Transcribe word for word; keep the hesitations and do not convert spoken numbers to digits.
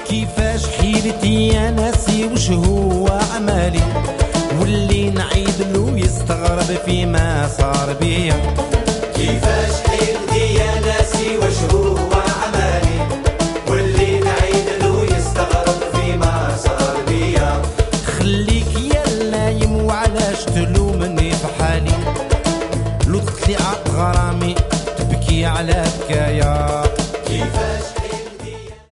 كيفاش حيلتي يا ناسي وش هو عمالي، واللي نعيد له يستغرب فيما صار بيا. كيفاش حيلتي يا ناسي وش هو عمالي، واللي نعيد له يستغرب فيما صار بيا. خليك يا نايم وعلاش تلومني بحالي، لو طلعت غرامي تبكي على بكايا. كيفاش